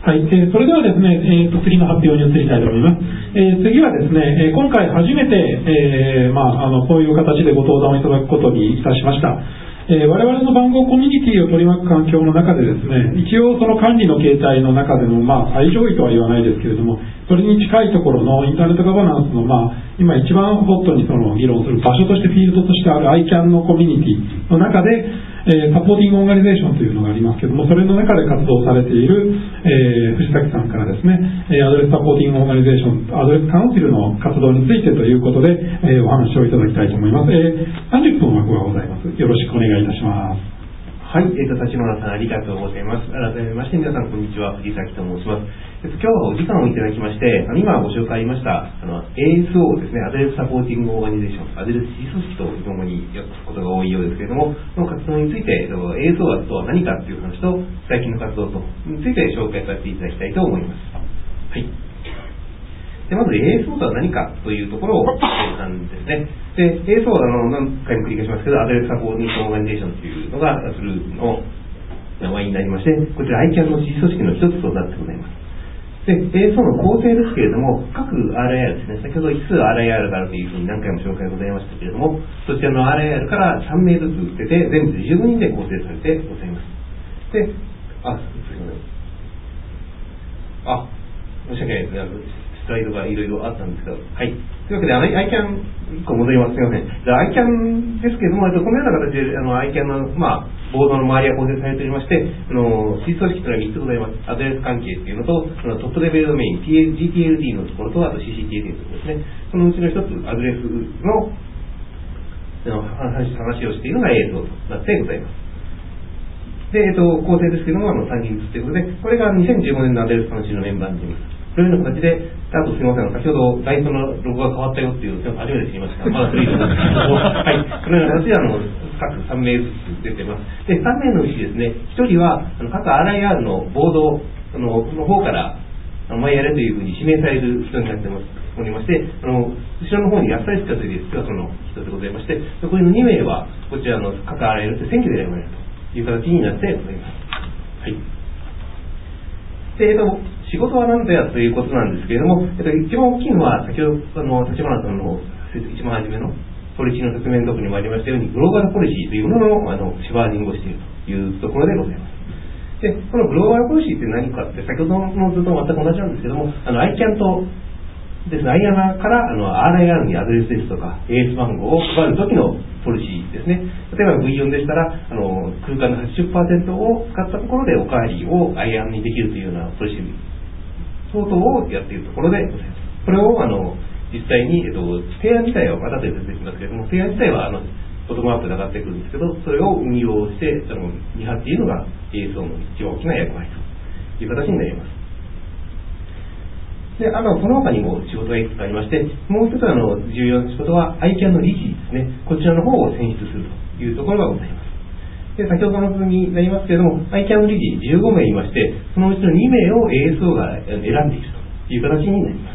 はい、それではですね、次の発表に移りたいと思います。次はですね、今回初めて、こういう形でご登壇をいただくことにいたしました。我々の番号コミュニティを取り巻く環境の中でですね、一応その管理の形態の中での、最上位とは言わないですけれども、それに近いところのインターネットガバナンスの、今一番ホットにその議論する場所としてフィールドとしてある ICANN のコミュニティの中で、サポーティングオーガニゼーションというのがありますけれども、それの中で活動されている、藤崎さんからですね、アドレスサポーティングオーガニゼーション、アドレスカウンシルの活動についてということで、お話をいただきたいと思います。30分枠がございます。よろしくお願いいたします。 はい、立花さんありがとうございます。改めまして皆さんこんにちは、藤崎と申します。今日はお時間をいただきまして、今ご紹介ありましたASO ですね、アドレスサポーティングオーガニゼーション、アドレス支組織と日本語に訳すことが多いようですけれども、その活動について ASO とは何かという話と最近の活動とについて紹介させていただきたいと思います。はい。でまず ASO とは何かというところをなんですね。で ASO は何回も繰り返しますけど、アドレスサポーティングオーガニゼーションというのがするの名前になりまして、こちら ICANN の支組織の一つとなってございます。で ASO の構成ですけれども、各 RIR ですね、先ほど1数 RIR があるというふうに何回も紹介ございましたけれども、そちらの RIR から3名ずつ出て、全部で15人で構成されてございます。で、すみません。申し訳ないですね。スライドがいろいろあったんですけど、はい。というわけで、ICANN、1個戻ります。すみません。ICANN ですけれども、このような形で、ICANN の、ボードの周りが構成されておりまして、支組織というのは3つございます。アドレス関係っていうのと、トップレベルドメイン、GTLD のところと、あと CCTLD のところですね。そのうちの一つ、アドレスの話をしているのが ASO となってございます。で、構成ですけれども、3人ずつということで、これが2015年のアドレス監修のメンバーになります。そういうような形で、あとすみません、先ほどダイソーのロゴが変わったよっていうのを初めて知りました。まだ古いと思うんですけど、はい、このような形で各3名ずつ出てます。で、3名のうちですね、1人は各 RIR のボードの方から、お前やれというふうに指名される人になっておりまして、後ろの方に安田塚という人がその人でございまして、残りの2名は、こちらの各 RIR で選挙で選ばれるという形になってございます。はい。で、仕事は何ぞやということなんですけれども、一番大きいのは、先ほど立花さんの一番初めのポリシーの説明のところにもありましたように、グローバルポリシーというもののシバーニングをしているというところでございます。で、このグローバルポリシーって何かって、先ほどの図と全く同じなんですけども、ICANN とですね、IANA から RIR にアドレスですとか AS 番号を配るときのポリシーですね。例えば V4 でしたら空間の 80% を使ったところでおかわりを IANA にできるというようなポリシー相当をやっているところでございます。これを実際に、提案自体はまたで出てきますけれども、提案自体はボトムアップで上がってくるんですけど、それを運用して見張っているのが ASO の一番大きな役割という形になります。で、その他にも仕事がいくつかありまして、もう一つ重要な仕事は ICANN の理事ですね。こちらの方を選出するというところがございます。で、先ほどの図になりますけれども、ICANN の理事15名いまして、そのうちの2名を ASO が選んでいるという形になります。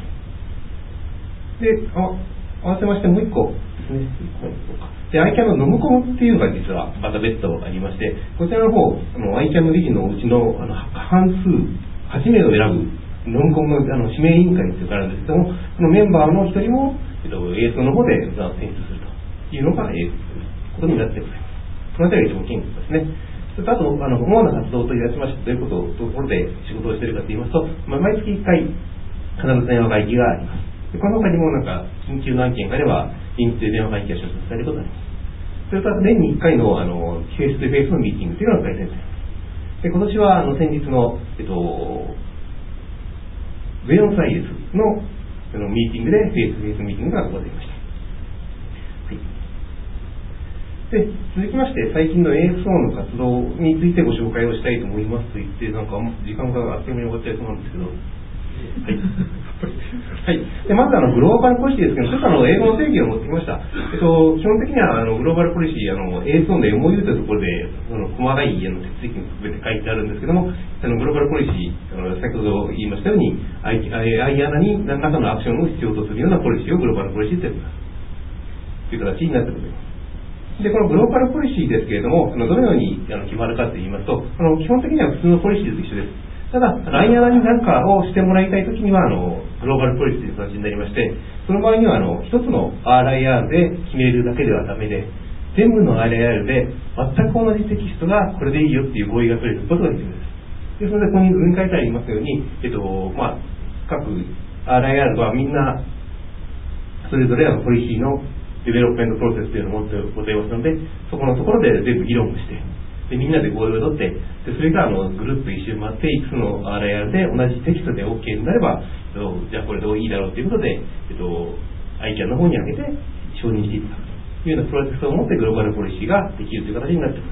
で、合わせましてもう一個ですね。で、ICANN のノムコムっていうのが実はまた別途ありまして、こちらの方、ICANN の理事のうちの半数、8名を選ぶノムコムの指名委員会についてあるんですけども、そのメンバーの一人も、ASO の方で選出するというのが、ことになってございます。このあたりが一番大きいんですね。それとあと、主な活動といたしまして、どういうところで仕事をしているかといいますと、毎月1回、必ず電話会議があります。でこの他にも緊急の案件があれば、臨時で電話会議が出席されることがあります。それと年に1回の、フェイス2フェイスのミーティングというのが開催されます。で、今年は、先日の、ベノサイエスのミーティングでフェイス2フェイスミーティングがございました。はい。で、続きまして、最近の ASO の活動についてご紹介をしたいと思いますと言って、時間があっという間に終わっちゃいそうなんですけど、はい。はい。で、まずグローバルポリシーですけど、ちょっと英語の定義を持ってきました。基本的にはグローバルポリシー、ASO の MOU というところで、細かい手続きに全て書いてあるんですけども、グローバルポリシー、先ほど言いましたように、IANA に何らかのアクションを必要とするようなポリシーをグローバルポリシーと呼びます。という形になってございます。で、このグローバルポリシーですけれども、どのように決まるかといいますと、基本的には普通のポリシーと一緒です。 ただ、ラインアナに何かをしてもらいたいときには、グローバルポリシーという形になりまして、その場合には、一つの RIR で決めるだけではダメで、全部の RIR で全く同じテキストがこれでいいよっていう合意が取れることができるんです。ですので、ここに図に書いてありますように、各 RIR はみんな、それぞれポリシーのデベロップメントプロセスというのを持ってございますので、そこのところで全部議論をして、でみんなで合意を取って、でそれがぐるっと一周回って、いくつの RIR で同じテキストで OK になれば、じゃあこれでいいだろうということで、ICANN の方に上げて承認していただくというようなプロセスを持ってグローバルポリシーができるという形になっています。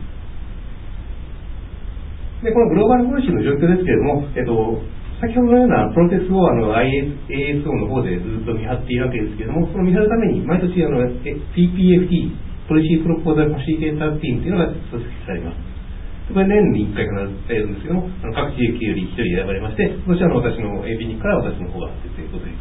で、このグローバルポリシーの状況ですけれども、先ほどのようなプロセスをASO の方でずっと見張っているわけですけれども、その見張るために毎年PPFT、ポリシープロポーザルファシリテーターチームというのが組織されます。これ年に1回必ずやるんですけども、各地域より1人選ばれまして、そして私の AP から私の方が出てございます。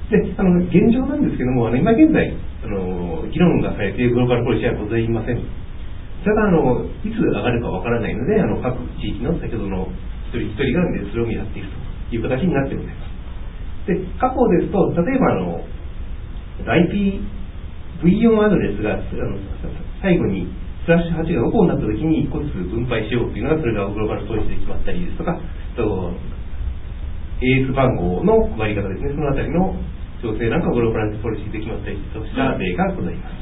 で、現状なんですけども、今現在、議論がされているグローバルポリシーはございません。ただ、いつ上がるかわからないので、各地域の先ほどの一人一人がそれを見張っているという形になってございます。で、過去ですと、例えばIPv4 アドレスが最後にスラッシュ8が5個になったときに1個ずつ分配しようというのが、それがグローバルポリシーで決まったりですとか、AS 番号の配り方ですね、そのあたりの調整なんかグローバルポリシーで決まったりとした例がございます。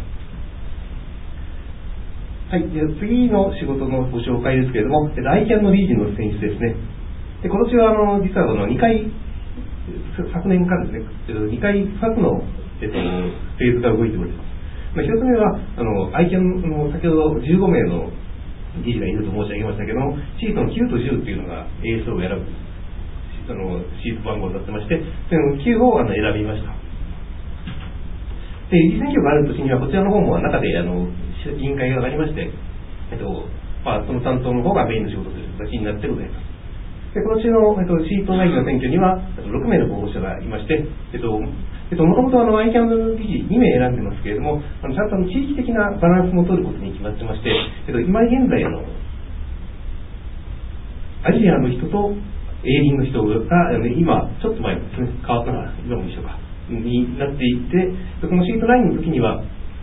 はい、では次の仕事のご紹介ですけれども、ICANN のリージンの選出ですね。で、今年は実は2回、昨年からですね、2回2つの、フェーズが動いております。1つ目は、ICANN の先ほど15名の理事がいると申し上げましたけども、シートの9と10というのが AS を選ぶシート番号になってまして、その9を選びました。で、理事選挙がある年には、こちらの方も中で委員会が上がりまして、その担当の方がメインの仕事という形になってございます。で、今年の、シート内議の選挙には、6名の候補者がいまして、もともとICANN の理事2名選んでますけれども、ちゃんと地域的なバランスも取ることに決まってまして、今現在アジアの人とエイリンの人が、今、ちょっと前ですね、変わったのは今も一緒か、になっていて、このシート9の時には、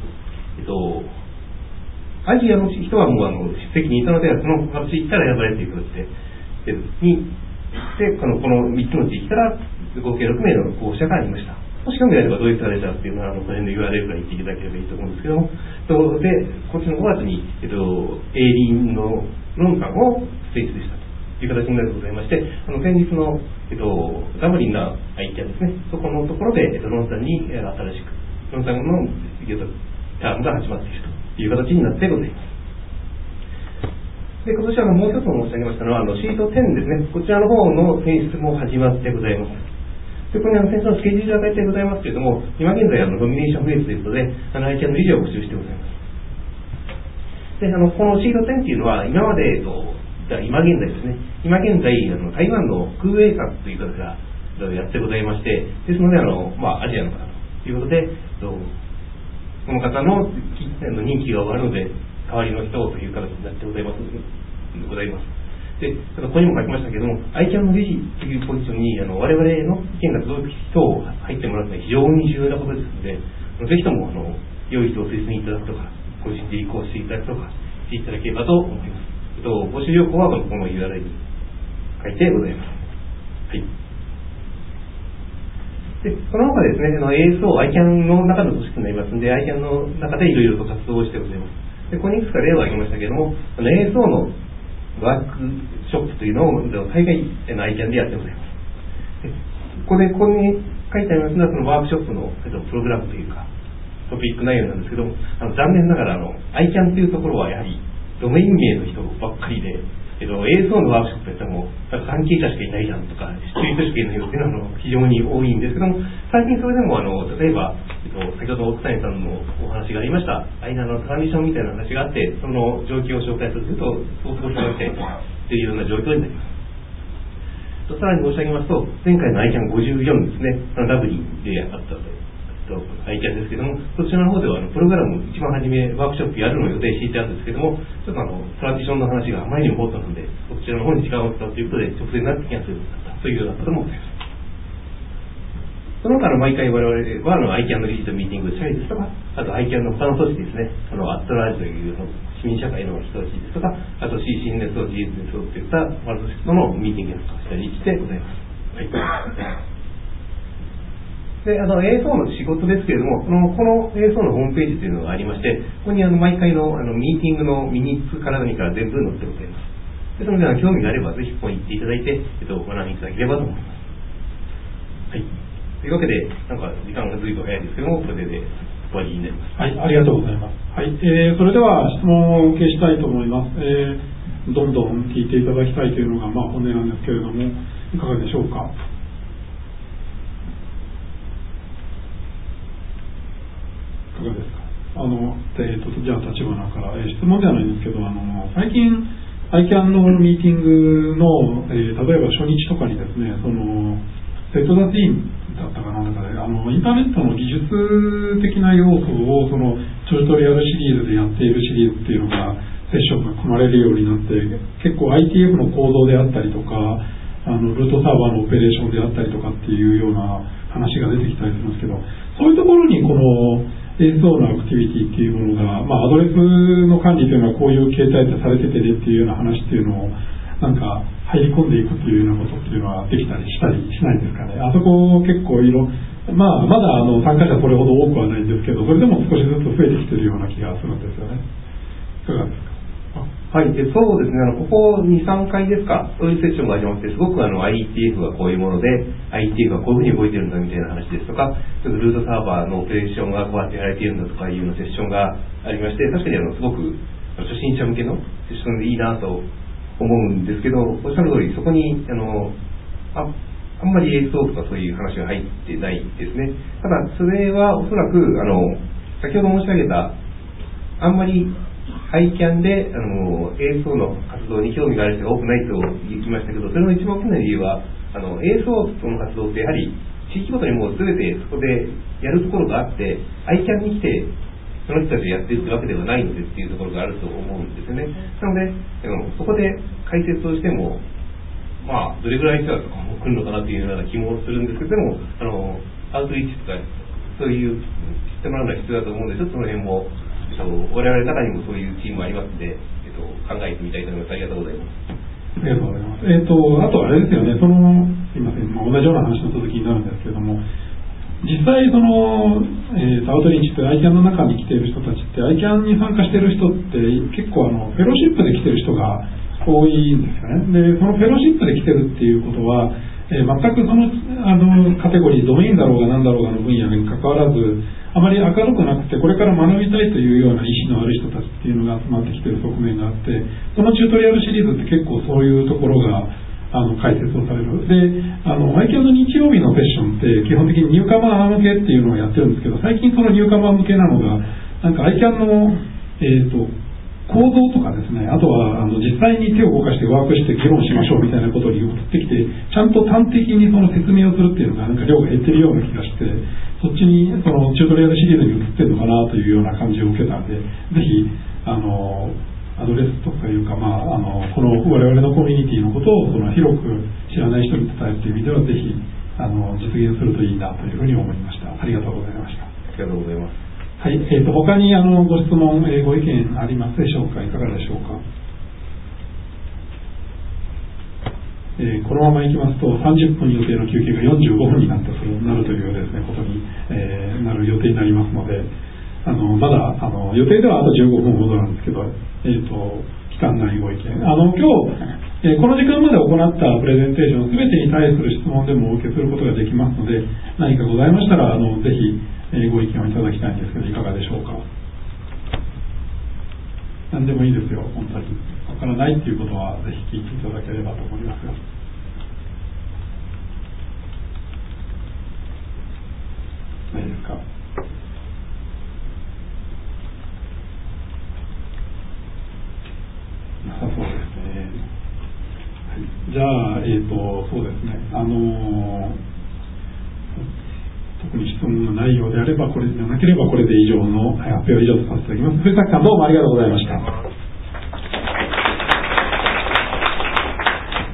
アジアの人はもう出席にいたので、その地域から選ばれていく形で、この3つの地域から合計6名の候補者がありました。もし興味があればどういうされたっていうのは、その辺の URL から言っていただければいいと思うんですけども、で、こっちの5月に、エイリンの論文を提出したという形になってございまして、先日の、ダブリンの ICANN ですね、そこのところで、論文に新しく、論文のタームが始まっているという形になってございます。で、今年はもう一つ申し上げましたのは、シート10ですね、こちらの方の選出も始まってございます。で、ここに先生のスケジュールが書いてございますけれども、今現在ノミネーションフェーズということで、ICANN の理事を募集してございます。で、このシート10っていうのは、今まで、今現在ですね、今現在、台湾の空営閣という方がやってございまして、ですので、アジアの方ということで、この方の任期が終わるので、代わりの人という形になってございます。で、ここにも書きましたけども、ICANN の理事というポジションに我々の意見が届く人を入ってもらうのは非常に重要なことですので、ぜひとも良い人を推薦いただくとか、ご自身で立候補していただくとかしていただければと思います。募集要項はこの URL に書いてございます。はい。で、この他ですね、ASO、ICANN の中の組織になりますので、ICANN の中でいろいろと活動をしてございます。で、ここにいくつか例を挙げましたけれども、ASO のワークショップというのを大概ICANN でやってございます。で、ここに書いてありますのは、そのワークショップのプログラムというか、トピック内容なんですけども、残念ながらICANN というところはやはりドメイン名の人ばっかりで、ASO のワークショップやったらもう関係者しかいないじゃんとか、知ってる人しかいないよっていうのは非常に多いんですけども、最近それでも例えば、先ほど奥谷さんのお話がありました、間のトランジションみたいな話があって、その状況を紹介すると、そう過ごしましてというような状況になります。さらに申し上げますと、前回の ICANN54 ですね、ダブリンであった ICANN ですけども、そちらの方ではプログラム一番初めワークショップやるのを予定していたんですけども、ちょっとトランジションの話があまりにも多かったので、そちらの方に時間を使うということで、直前になってキャンセルになったというようなこともございます。その他毎回我々はICANN の理事とミーティングしたりですとか、あと ICANN の他の組織ですね、アットラージという市民社会の人たちですとか、あと CCNSO、GSNSO といった組織とのミーティングをしたりしてございます。はい。で、ASO の仕事ですけれども、この ASO のホームページというのがありまして、ここに毎回のミーティングのミニッツから何から全部載ってございます。ですので、興味があればぜひここに行っていただいて、ご覧いただければと思います。はい。というわけで、時間がずいぶん早いですけども、これで終わりになります。 はい、ありがとうございます。はい、それでは質問をお受けしたいと思います。どんどん聞いていただきたいというのが、本音なんですけれども、いかがでしょうか。いかがですか。じゃあ立花から、質問ではないんですけど、最近 ICANN のミーティングの、例えば初日とかにですね、セットダティーンだったかなんだかで、インターネットの技術的な要素をチュートリアルシリーズでやっているシリーズっていうのがセッションが組まれるようになって、結構 ITF の構造であったりとか、ルートサーバーのオペレーションであったりとかっていうような話が出てきたりするんですけど、そういうところにこの ASO のアクティビティっていうものが、アドレスの管理というのはこういう形態でされててねっていうような話っていうのを入り込んでいくというようなことっていうのはできたりしたりしないんですかね。あそこ結構まだ参加者それほど多くはないんですけど、それでも少しずつ増えてきてるような気がするんですよね。いかがですか。 はい、そうですね、ここ2、3回ですか、そういうセッションがありまして、すごくIETF がこういうもので、IETF がこういうふうに動いてるんだみたいな話ですとか、ルートサーバーのオペレーションがこうやってやられているんだとかいうようなセッションがありまして、確かにすごく初心者向けのセッションでいいなと思うんですけど、おっしゃる通り、そこにあんまり ASO とかそういう話が入ってないですね。ただ、それはおそらく先ほど申し上げた、あんまりICANN でASO の活動に興味がある人が多くないと言いましたけど、それの一番大きな理由はASO との活動ってやはり地域ごとにもう全てそこでやるところがあって、ICANN に来てその人たちがやっているわけではないのでっていうところがあると思うんですよね。なのでそこで解説をしてもどれぐらい人が来るのかなというような気もするんですけど、でもアウトリーチとかそういう知ってもらうのは必要だと思うので、ちょっとその辺も我々の中にもそういうチームもありますので、考えてみたいと思います。ありがとうございます。 ありがとうございます。あとあれですよね、すいません、同じような話の続きになるんですけれども、実際アウトリーチって ICANN の中に来ている人たちって ICANN に参加している人って結構フェローシップで来ている人が多いんですよね。で、そのフェローシップで来てるっていうことは、全くカテゴリー、ドメインだろうが何だろうがの分野に関わらず、あまり明るくなくて、これから学びたいというような意思のある人たちっていうのが集まってきている側面があって、このチュートリアルシリーズって結構そういうところが解説をされる。で、ICANN の日曜日のセッションって基本的にニューカマー向けっていうのをやってるんですけど、最近そのニューカマー向けなのが、ICANN の、構造とかですね、あとは実際に手を動かしてワークして議論しましょうみたいなことに移ってきて、ちゃんと端的にその説明をするっていうのが量が減ってるような気がして、そっちにチュートリアルシリーズに移ってるのかなというような感じを受けたので、ぜひアドレスとかいうか、この我々のコミュニティのことを広く知らない人に伝えるという意味では、ぜひ実現するといいなというふうに思いました。ありがとうございました。 ありがとうございます。 はい、他にご質問、ご意見ありますでしょうか。いかがでしょうか。このままいきますと30分予定の休憩が45分になるというですねことに、なる予定になりますので、まだ予定ではあと15分ほどなんですけど、期間内ご意見、今日、この時間まで行ったプレゼンテーション全てに対する質問でもお受けすることができますので、何かございましたらぜひご意見をいただきたいんですけど、いかがでしょうか。何でもいいですよ、本当に。わからないっていうことはぜひ聞いていただければと思いますが。ないですか。なさそうですね。はい、じゃあ、そうですね。 特に質問がないようであれば、これでなければこれで以上の発表は以上とさせていただきます。藤崎さん、どうもありがとうございました。